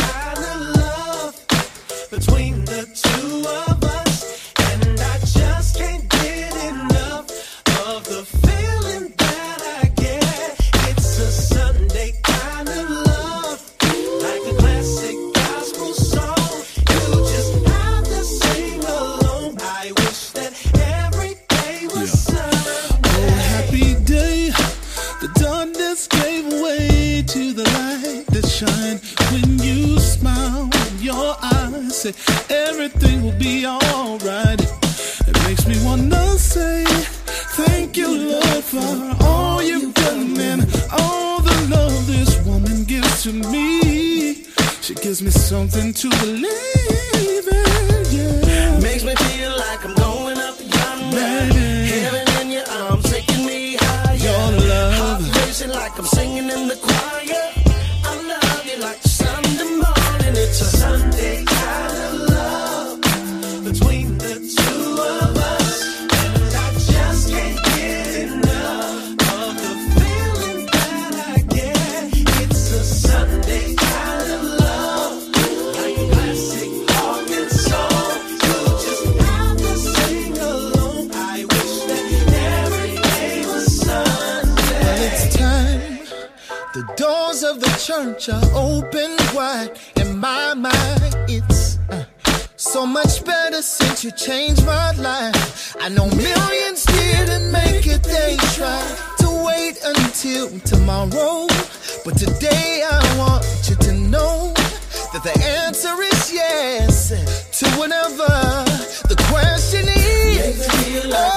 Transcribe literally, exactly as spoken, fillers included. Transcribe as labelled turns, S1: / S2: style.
S1: kind of love between the two of us, and I just can't get enough of the feeling that I get. It's a Sunday kind of love, like a classic gospel song. You just have to sing along. I wish that every day was Sunday.
S2: Oh, happy day. The darkness gave way to the light that shine when you smile. Your eyes say everything will be alright. It makes me wanna say thank you, Lord, for all you've done and all the love this woman gives to me. She gives me something to believe in, yeah.
S1: Makes me feel like I'm going up yonder. Heaven in your arms taking me higher.
S2: Your love,
S1: heart racing like I'm singing in the choir. I love you like Sunday morning. It's a Sunday kind of love between the two of us, and I just can't get enough of the feeling that I get. It's a Sunday kind of love, like a classic organ song. You just have to sing along. I wish that every day was Sunday.
S2: well, it's time. The doors of the church are open wide. In my mind, it's uh, so much better since you changed my life. I know millions didn't make it, they tried to wait until tomorrow. But today I want you to know that the answer is yes to whatever the question is.
S1: Makes me feel like